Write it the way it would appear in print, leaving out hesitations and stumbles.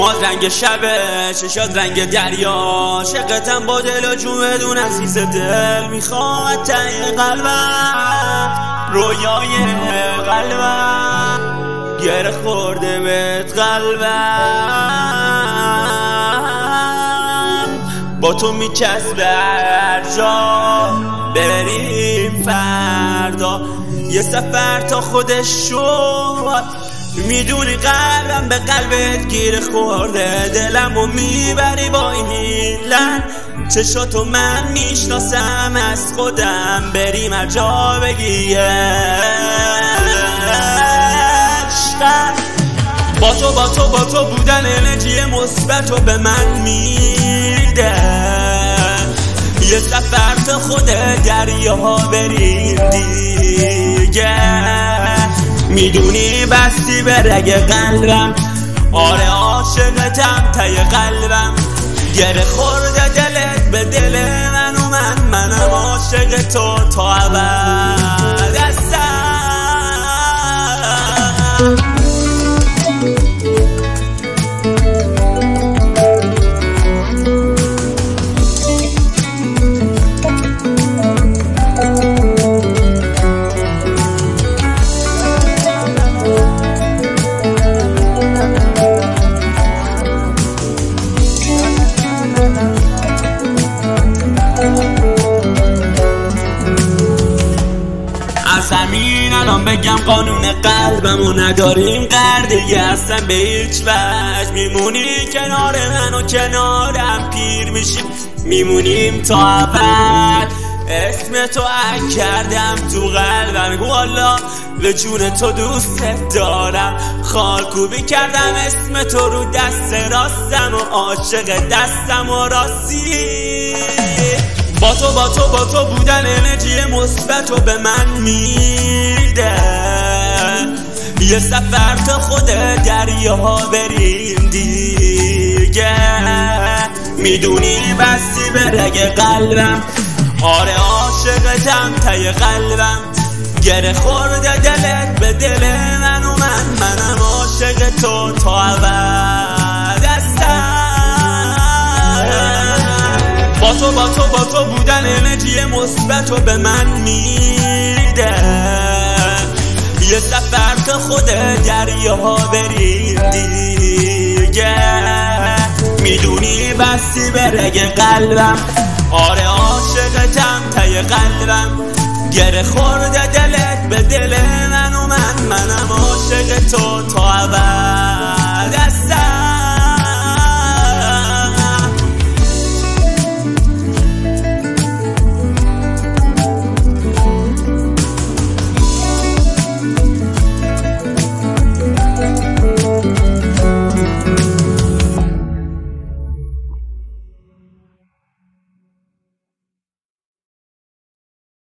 موهات رنگ شبه، چشات رنگ دریا، عاشقتم با دل و جون بدون عزیز دل. میخواد تای قلبم، رویای قلبم، گره خورده بهت قلبم. با تو میچسبه هر جا بریم فردا، یه سفر تا خودش شد. میدونی قلبم به قلبت گیر خورده، دلمو میبری با این هیلن. چشاتو من میشناسم از خودم، بریم هر جا بگی عشقم. با تو بودن انرژی مثبتو به من میده، یه سفر تا خود دریاها بریم دیگه. میدونی بستی به رگ قلبم، آره عاشقتم تای قلبم. گره خورده دلت به دل من و منم عاشق تو تا ابد هستم. زمین الان بگم قانون قلبمو نداریم قرار دیگه اصلا به هیچ وجه. میمونی کنار من و کنارم پیر میشیم، میمونیم تا ابد. اسم تو عک کردم تو قلبم، والا به جون تو دوست دارم. خالکوبی کردم اسم تو رو دست راستم و عاشق دستم و راستی. با تو بودن انرژی مثبتو به من میده، یه سفر تا خود دریاها بریم دیگه. میدونی بستی به رگ قلبم، آره عاشقتم تای قلبم. گره خورده دلت به دل من و منم عاشق تو تا ابد هستم. با تو بودن انرژی مثبتو به من میده، یه سفر تا خود دریاها بریم دیگه. میدونی بستی به رگ قلبم، آره عاشقتم تای قلبم. گره خورده دلت به دل من و منم عاشق تو تا ابد.